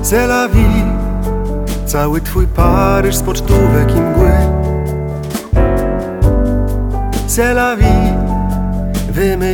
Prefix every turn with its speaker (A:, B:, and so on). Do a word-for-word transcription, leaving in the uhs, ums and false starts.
A: C'est la vie, cały twój Paryż z pocztówek i mgły. C'est la vie, wymyśl